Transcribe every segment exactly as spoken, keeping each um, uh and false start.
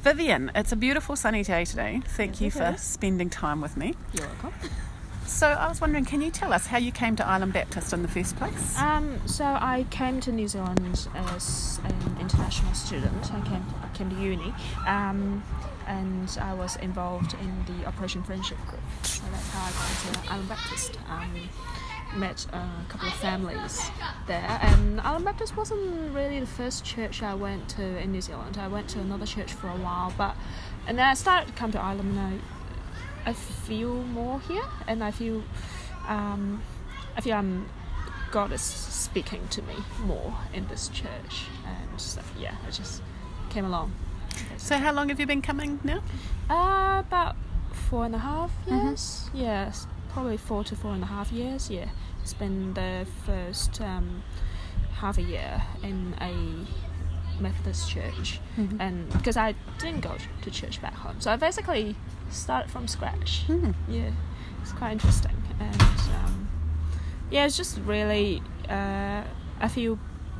Vivian, it's a beautiful sunny day today. Thank Yes, you it for is. spending time with me. You're welcome. So I was wondering, can you tell us how you came to Island Baptist in the first place? Um, so I came to New Zealand as an international student. I came came to uni, um, and I was involved in the Operation Friendship Group. So that's how I got into Island Baptist. Um, met uh, a couple of families there, and Island Baptist wasn't really the first church I went to in New Zealand. I went to another church for a while, but and then I started to come to Ireland, and I, I feel more here, and I feel um, I feel I'm God is speaking to me more in this church, and so, yeah, I just came along. So how long have you been coming now? Uh, about four and a half Mhm. years. Yes, probably four to four and a half years. Yeah, it's been the first um, half a year in a Methodist church, Mhm. and because I didn't go to church back home, so I basically started from scratch. Mhm. Yeah, it's quite interesting, and um, yeah, it's just really uh, I feel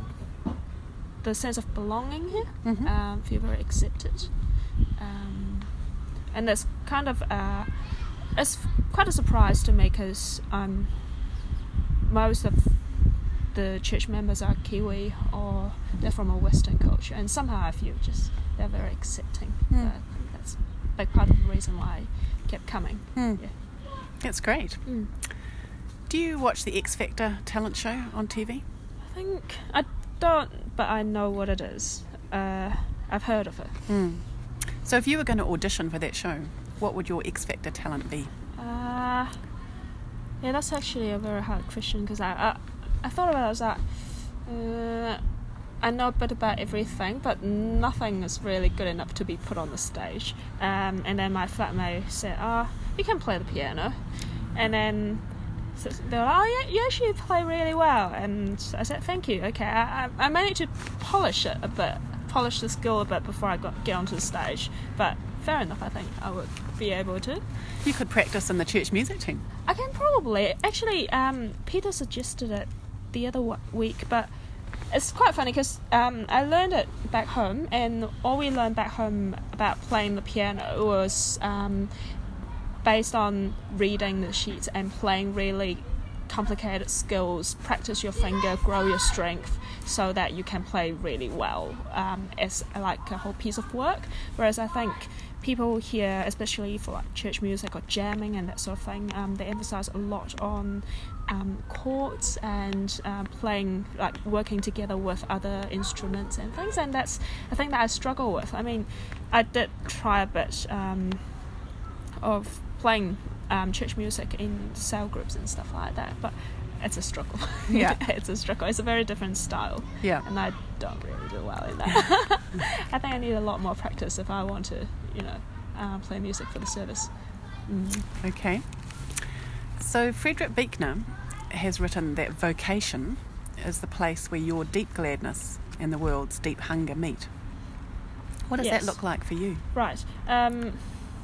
the sense of belonging here. Mhm. Um, feel very accepted, um, and that's kind of uh, it's quite a surprise to me because um, most of the church members are Kiwi or they're from a Western culture, and somehow I feel just they're very accepting. Mm. Uh, I think that's a big part of the reason why I kept coming. Mm. Yeah. That's great. Mm. Do you watch the X Factor talent show on T V? I think I don't, but I know what it is. Uh, I've heard of it. Mm. So if you were going to audition for that show, what would your X Factor talent be? Uh, yeah, that's actually a very hard question because I, I I thought about it. I was like, uh, I know a bit about everything, but nothing is really good enough to be put on the stage. Um, and then my flatmate said, "Oh, you can play the piano," and then so they were like, "Oh, yeah, you actually play really well." And I said, "Thank you. Okay, I, I, I managed to polish it a bit, polish the skill a bit before I got get onto the stage, but." Fair enough, I think I would be able to. You could practice in the church music team. I can probably. Actually, um, Peter suggested it the other w- week, but it's quite funny because um, I learned it back home, and all we learned back home about playing the piano was um, based on reading the sheets and playing really complicated skills, practice your finger, grow your strength so that you can play really well um, as like a whole piece of work. Whereas I think people here, especially for like church music or jamming and that sort of thing, um, they emphasize a lot on um, chords and um, playing, like working together with other instruments and things, and that's a thing that I struggle with. I mean, I did try a bit um, of playing um, church music in cell groups and stuff like that, but it's a struggle. Yeah. It's a struggle. It's a very different style. Yeah. And I don't really do well in that. I think I need a lot more practice if I want to, you know, uh, play music for the service. Mm. Okay. So Frederick Buechner has written that vocation is the place where your deep gladness and the world's deep hunger meet. What does Yes. that look like for you? Right. Um,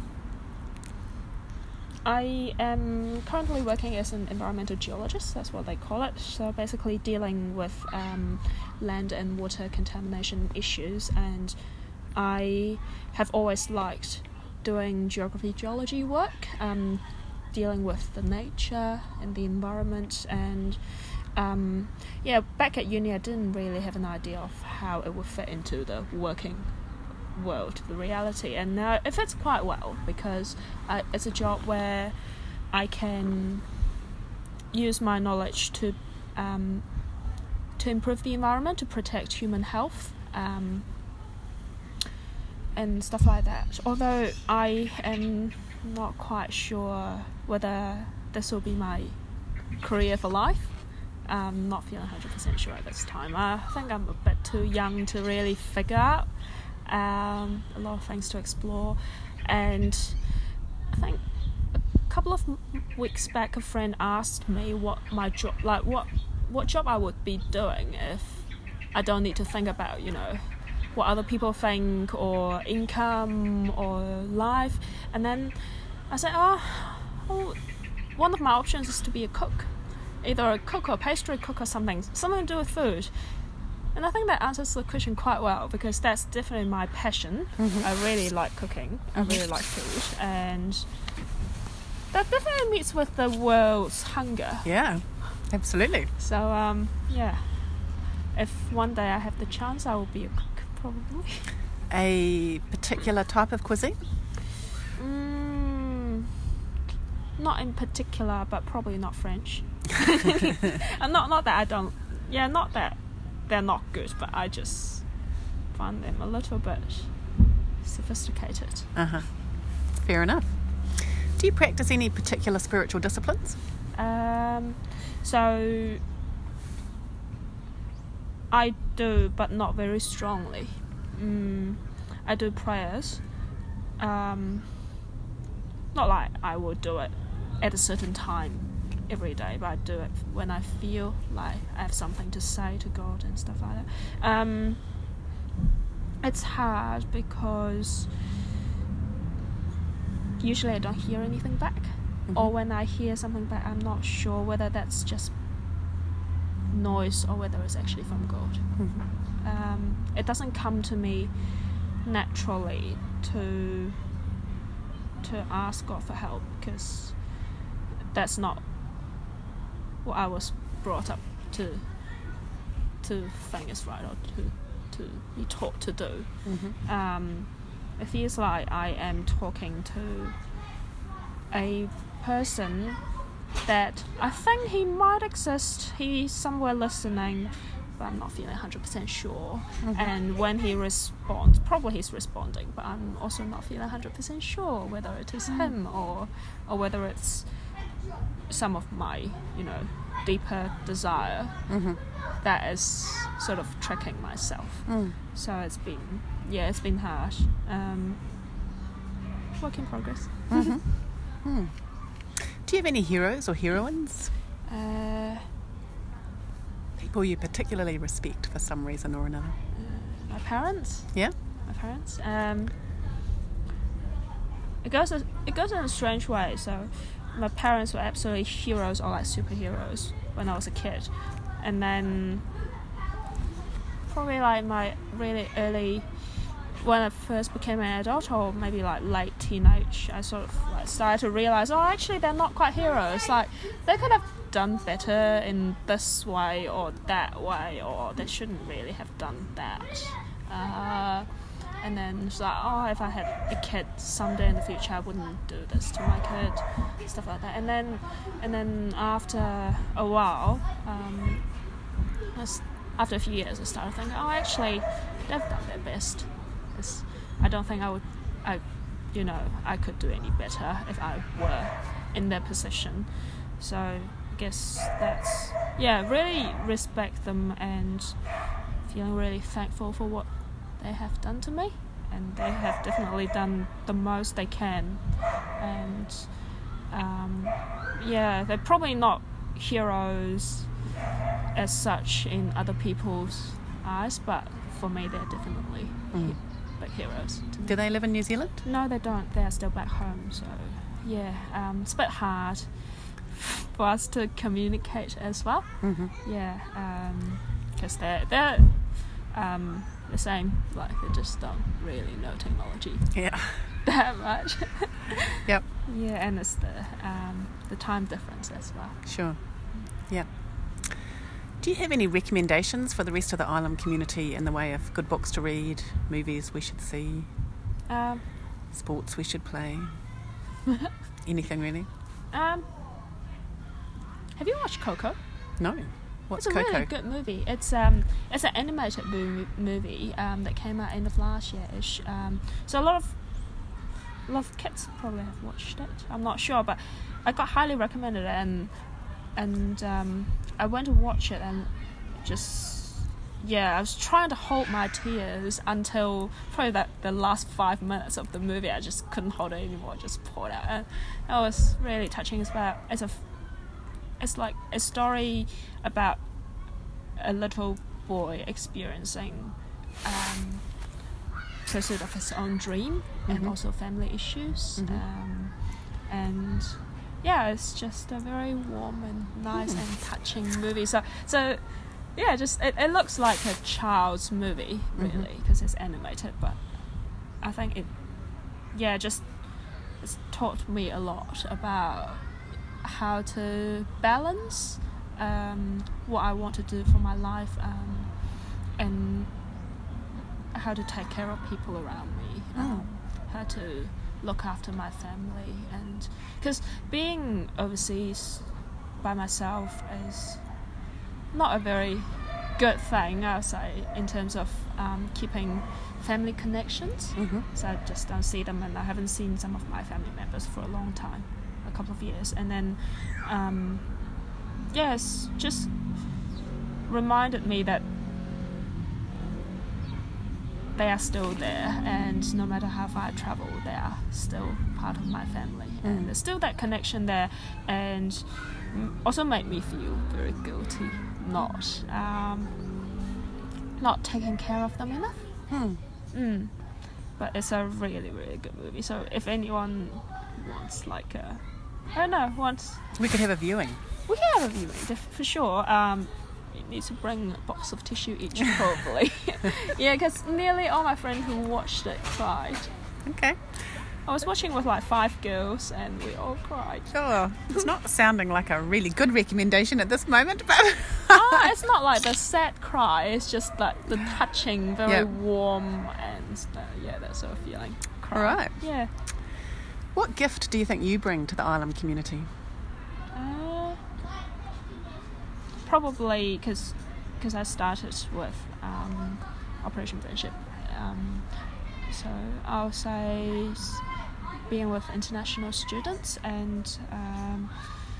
I am currently working as an environmental geologist, that's what they call it. So basically dealing with um, land and water contamination issues, and I have always liked doing geography geology work, um, dealing with the nature and the environment, and um, yeah, back at uni I didn't really have an idea of how it would fit into the working world, the reality, and now it fits quite well because I, it's a job where I can use my knowledge to um, to improve the environment, to protect human health, um, and stuff like that. Although I am not quite sure whether this will be my career for life. I'm not feeling one hundred percent sure at this time. I think I'm a bit too young to really figure out. Um, a lot of things to explore, and I think a couple of weeks back a friend asked me what my job, like what what job I would be doing if I don't need to think about, you know, what other people think or income or life. And then I said, oh, well, one of my options is to be a cook, either a cook or a pastry cook or something, something to do with food. And I think that answers the question quite well, because that's definitely my passion. Mm-hmm. I really like cooking. I Mm-hmm. really like food, and that definitely meets with the world's hunger. Yeah, absolutely. So um, yeah, if one day I have the chance, I will be a cook, probably. A particular type of cuisine? Mm, not in particular, but probably not French. And not not that I don't. Yeah, not that they're not good, but I just find them a little bit sophisticated. Uh-huh. Fair enough. Do you practice any particular spiritual disciplines? Um, so I do, but not very strongly. Mm, I do prayers. Um, not like I will do it at a certain time every day, but I do it when I feel like I have something to say to God and stuff like that. Um, it's hard because usually I don't hear anything back. Mm-hmm. Or when I hear something back, I'm not sure whether that's just noise or whether it's actually from God. Mm-hmm. Um, it doesn't come to me naturally to to ask God for help, because that's not what I was brought up to to think is right, or to to be taught to do. Mm-hmm. Um, it feels like I am talking to a person that I think he might exist. He's somewhere listening, but I'm not feeling one hundred percent sure. Mm-hmm. And when he responds, probably he's responding, but I'm also not feeling one hundred percent sure whether it is mm. him or or whether it's some of my, you know, deeper desire Mm-hmm. that is sort of tricking myself. Mm. So it's been, yeah, it's been hard. Um, work in progress. Mm-hmm. Mm. Do you have any heroes or heroines? Uh, People you particularly respect for some reason or another? uh, my parents. Yeah? My parents. Um, it goes a, it goes in a strange way. So my parents were absolutely heroes, or like superheroes, when I was a kid, and then probably like my really early, when I first became an adult, or maybe like late teenage, I sort of like started to realise, oh, actually they're not quite heroes. Like they could have done better in this way or that way, or they shouldn't really have done that. Uh, and then it's like, oh, if I had a kid someday in the future, I wouldn't do this to my kid, stuff like that. And then, and then after a while, um, I s- after a few years, I started thinking, oh, actually, they've done their best. It's, I don't think I would, I, you know, I could do any better if I were in their position. So I guess that's, yeah, really respect them and feeling really thankful for what they have done to me, and they have definitely done the most they can. And um, yeah, they're probably not heroes as such in other people's eyes, but for me they're definitely Mm. big heroes to me. Do they live in New Zealand? No, they don't. They're still back home. So yeah, um, it's a bit hard for us to communicate as well. Mm-hmm. Yeah, because um, they're they're um, the same. Like they just don't really know technology Yeah. that much. Yep. Yeah, and it's the um, the time difference as well. Sure. Yeah. Do you have any recommendations for the rest of the island community in the way of good books to read, movies we should see, Um, sports we should play? Anything really? um, have you watched Coco? No. What's It's a Coco? really good movie. It's um, it's an animated mo- movie um, that came out end of last year-ish. Um, so a lot of a lot of kids probably have watched it. I'm not sure, but I got highly recommended it, and and um, I went to watch it and just yeah, I was trying to hold my tears until probably that the last five minutes of the movie. I just couldn't hold it anymore. I just poured out, and that was really touching. It's about it's a it's like a story about a little boy experiencing um, pursuit of his own dream, mm-hmm. and also family issues. Mm-hmm. Um, and yeah, it's just a very warm and nice mm. and touching movie. So, so yeah, just it, it looks like a child's movie, really, because mm-hmm. it's animated. But I think it, yeah, just it's taught me a lot about how to balance um, what I want to do for my life um, and how to take care of people around me, oh. um, how to look after my family, and because being overseas by myself is not a very good thing, I would say, in terms of um, keeping family connections. Mm-hmm. So I just don't see them, and I haven't seen some of my family members for a long time, a couple of years, and then um, yes, just reminded me that they are still there, and no matter how far I travel, they are still part of my family, mm. and there's still that connection there, and also made me feel very guilty not um, not taking care of them enough. Hmm. Mm. But it's a really, really good movie. So if anyone wants, like a, I don't know, wants, we could have a viewing. We can have a viewing for sure. Um, you need to bring a box of tissue each, probably. Yeah, because nearly all my friends who watched it cried. Okay. I was watching with like five girls, and we all cried. Sure. It's not sounding like a really good recommendation at this moment, but ah, it's not like the sad cry. It's just like the touching, very yep. warm, and uh, yeah, that sort of feeling. Cry. All right. Yeah. What gift do you think you bring to the island community? Uh, probably because because I started with um, Operation Friendship. Um, so I'll say being with international students and um,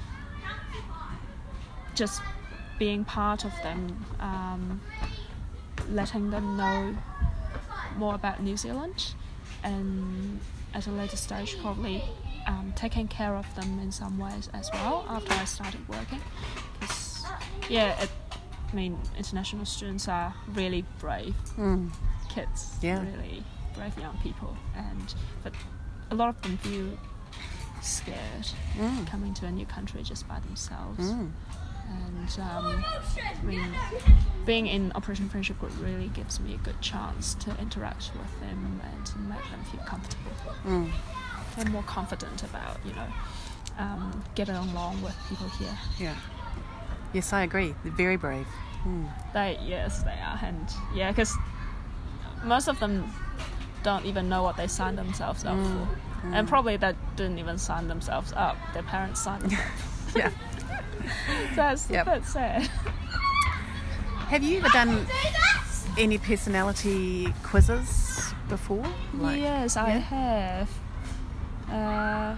just being part of them, um, letting them know more about New Zealand, and at a later stage probably um, taking care of them in some ways as well after I started working. Because yeah, it, I mean, international students are really brave mm. kids, yeah. really brave young people, and but a lot of them feel scared mm. coming to a new country just by themselves. Mm. And um, I mean, being in Operation Friendship Group really gives me a good chance to interact with them and to make them feel comfortable. Mm. They're more confident about, you know, um, getting along with people here. Yeah. Yes, I agree. They're very brave. Mm. They yes, they are, and yeah, because most of them don't even know what they signed themselves up mm. for, mm. and probably they didn't even sign themselves up. Their parents signed them up. Yeah. That's yep. a bit sad. Have you ever done any personality quizzes before? Like, yes, I yeah? have. Uh,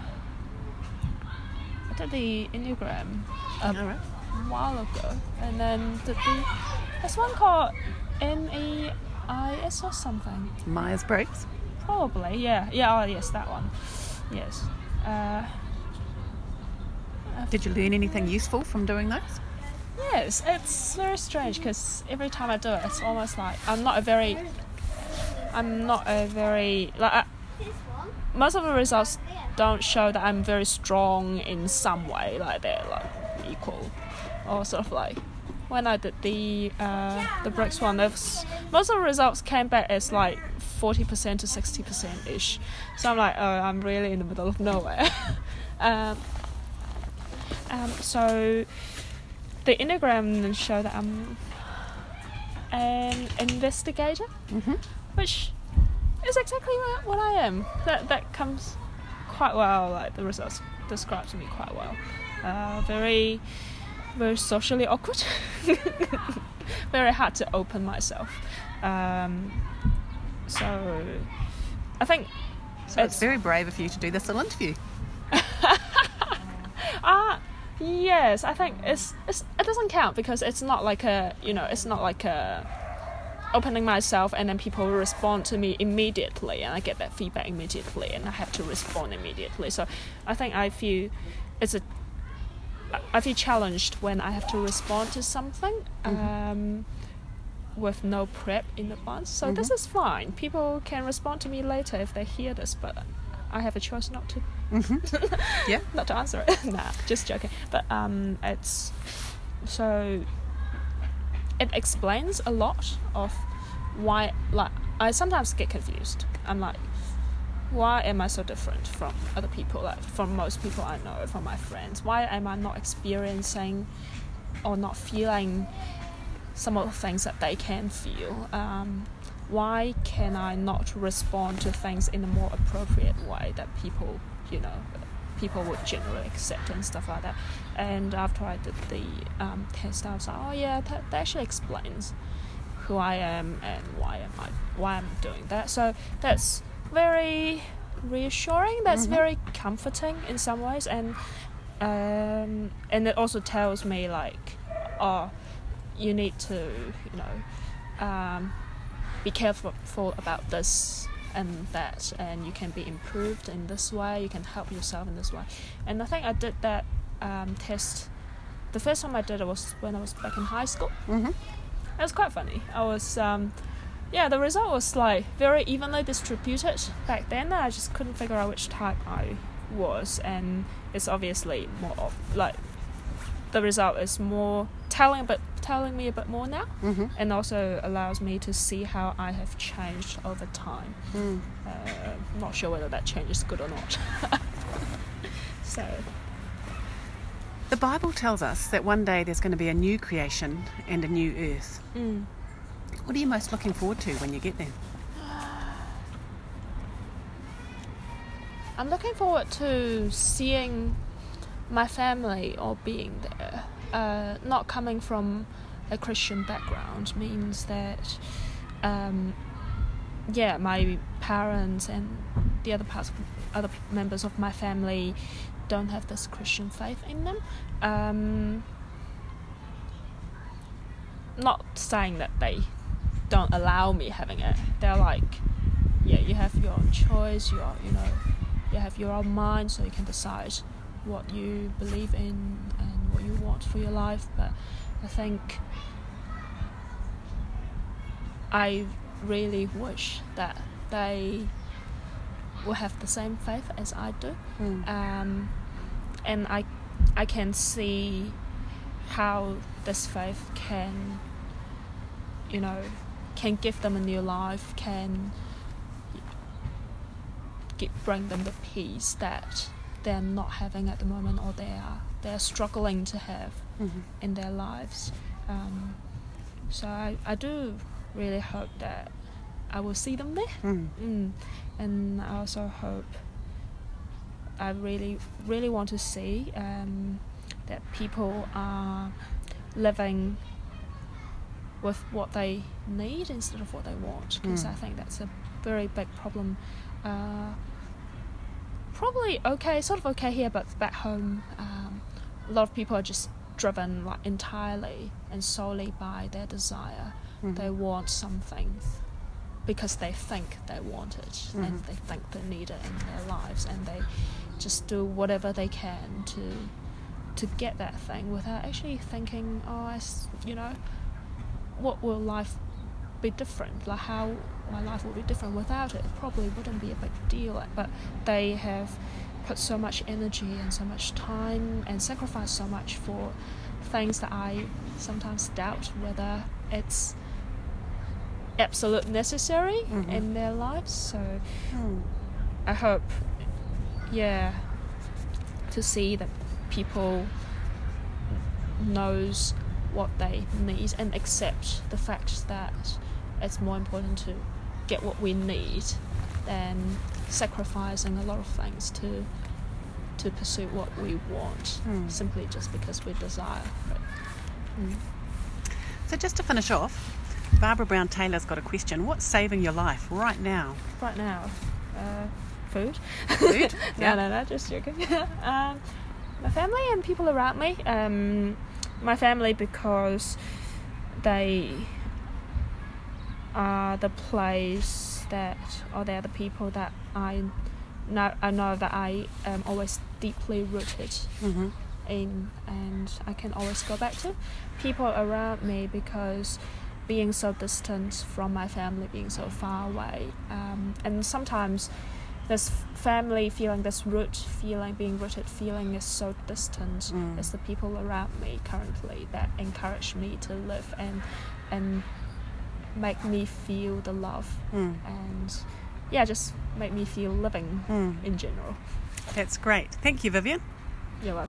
I did the Enneagram a All right. while ago, and then did the there's one called M E I S or something. Myers-Briggs? Probably, yeah, yeah. Oh, yes, that one. Yes. Uh, Did you learn anything useful from doing those? Yes, it's very strange because every time I do it, it's almost like I'm not a very, I'm not a very like. I, most of the results don't show that I'm very strong in some way, like they're like equal, or sort of like when I did the uh, the Briggs one, was, most of the results came back as like forty percent to sixty percent ish. So I'm like, oh, I'm really in the middle of nowhere. um, Um, so the Enneagram show that I'm an investigator, mm-hmm. which is exactly what, what I am. That that comes quite well. Like the results describes me quite well. Uh, very, very socially awkward. Very hard to open myself. Um, so I think so. It's, it's very brave of you to do this little interview. Ah. Uh, Yes, I think it's, it's it doesn't count because it's not like a you know it's not like a opening myself and then people respond to me immediately and I get that feedback immediately and I have to respond immediately. So I think I feel it's a I feel challenged when I have to respond to something mm-hmm. um, with no prep in advance. So mm-hmm. this is fine. People can respond to me later if they hear this, but I have a choice not to. Mm-hmm. Yeah, not to answer it. Nah, just joking. But um, it's so it explains a lot of why, like, I sometimes get confused. I'm like, why am I so different from other people, like from most people I know, from my friends? Why am I not experiencing or not feeling some of the things that they can feel? Um, why can I not respond to things in a more appropriate way that people, you know, people would generally accept and stuff like that? And after I did the um, test, I was like, oh yeah, that, that actually explains who I am and why am I why I'm doing that. So that's very reassuring. That's mm-hmm. very comforting in some ways, and um, and it also tells me like, oh, you need to, you know, um, be careful about this and that, and you can be improved in this way. You can help yourself in this way. And I think I did that um, test. The first time I did it was when I was back in high school. Mm-hmm. It was quite funny. I was, um, yeah, the result was like very evenly distributed back then. I just couldn't figure out which type I was, and it's obviously more of like the result is more telling, but telling me a bit more now, mm-hmm. and also allows me to see how I have changed over time. Mm. Uh, I'm not sure whether that change is good or not. So. The Bible tells us that one day there's going to be a new creation and a new earth. Mm. What are you most looking forward to when you get there? I'm looking forward to seeing my family all being there. Uh, not coming from a Christian background means that, um, yeah, my parents and the other parts, other members of my family don't have this Christian faith in them. Um, not saying that they don't allow me having it. They're like, yeah, you have your own choice. You are, you know, you have your own mind, so you can decide what you believe in and what you want for your life. But I think I really wish that they will have the same faith as I do. Mm. Um, and I, I can see how this faith can, you know, can give them a new life, can get, bring them the peace that they're not having at the moment, or they are they're struggling to have mm-hmm. in their lives. Um, so I, I do really hope that I will see them there. Mm. Mm. And I also hope, I really, really want to see um, that people are living with what they need instead of what they want, because Mm. I think that's a very big problem. Uh, probably okay, sort of okay here, but back home, um, a lot of people are just driven like entirely and solely by their desire. Mm-hmm. They want something because they think they want it, mm-hmm. and they think they need it in their lives, and they just do whatever they can to to get that thing without actually thinking, oh, I, you know, what will life be different? Like how my life will be different without it? It probably wouldn't be a big deal. But they have put so much energy and so much time and sacrificed so much for things that I sometimes doubt whether it's absolute necessary mm-hmm. in their lives. So mm. I hope, yeah, to see that people knows what they need and accept the fact that it's more important to get what we need than sacrificing a lot of things to to pursue what we want, mm. simply just because we desire it. Mm. So just to finish off, Barbara Brown Taylor's got a question. What's saving your life right now? Right now, uh, food. Food? no, no, no, just joking. um, my family and people around me. Um, my family because they are the place that, or they're the people that I know, I know that I am always deeply rooted mm-hmm. in, and I can always go back to. People around me because being so distant from my family, being so far away, um, and sometimes this family feeling, this root feeling, being rooted feeling is so distant. Mm. It's the people around me currently that encourage me to live and and make me feel the love Mm. and yeah, just make me feel living Mm. in general. That's great. Thank you, Vivian. You're welcome.